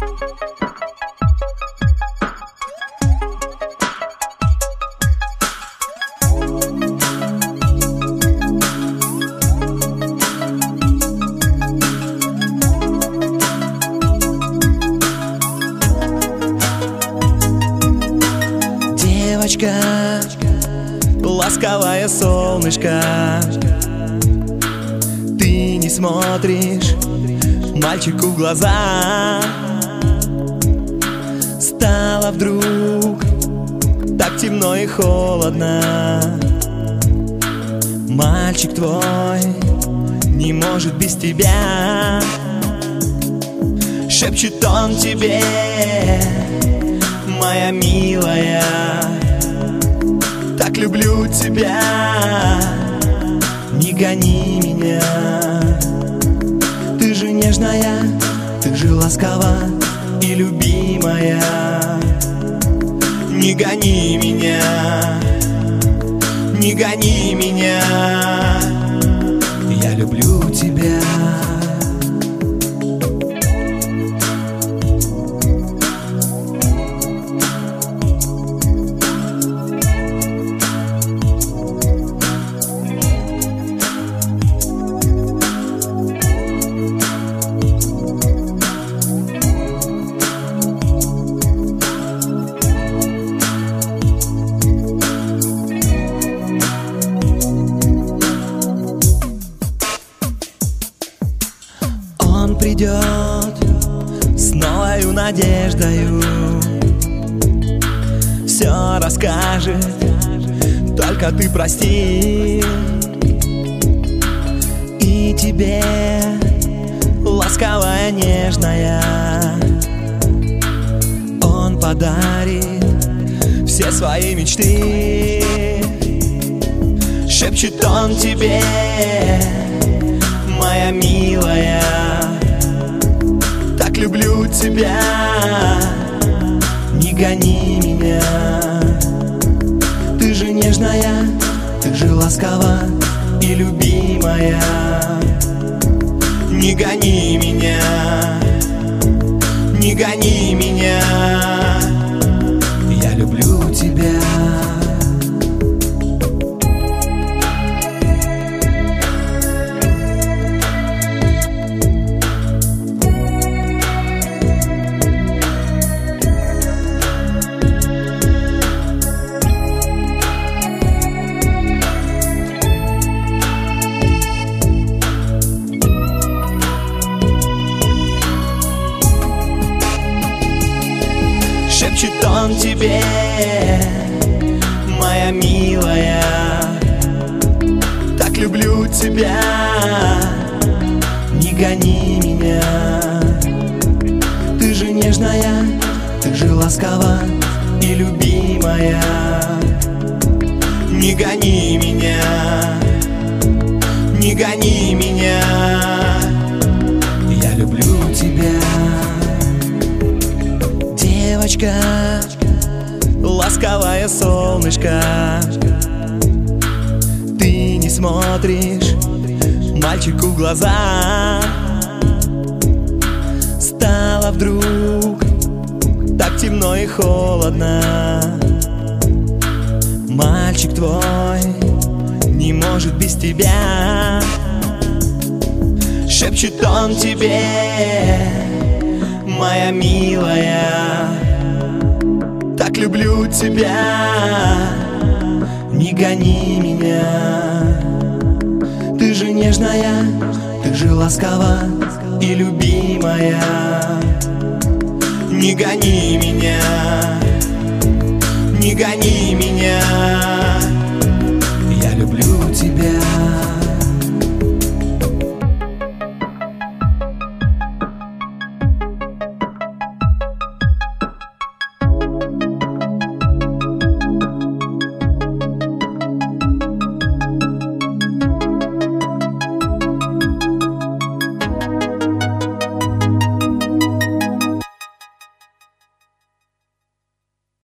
Девочка, ласковое солнышко, ты не смотришь мальчику в глаза. Стало вдруг так темно и холодно. Мальчик твой не может без тебя. Шепчет он тебе: моя милая, так люблю тебя, не гони меня. Ты же нежная, ты же ласкова и любимая. Не гони меня, не гони меня, я люблю тебя. Он придет с новою надеждою, все расскажет, только ты прости. И тебе, ласковая, нежная, он подарит все свои мечты. Шепчет он тебе: моя милая, так люблю тебя, не гони меня. Ты же нежная, ты же ласкова и любимая. Не гони меня, не гони меня, я люблю тебя. Шепчет он тебе: моя милая, так люблю тебя, не гони меня. Ты же нежная, ты же ласкова и любимая. Не гони меня, не гони меня, я люблю тебя. Девочка, ласковое солнышко, ты не смотришь мальчику в глаза. Стало вдруг так темно и холодно. Мальчик твой не может без тебя. Шепчет он тебе: моя милая, так люблю тебя, не гони меня. Ты же нежная, ты же ласкова и любимая. Не гони меня, не гони меня, я люблю тебя.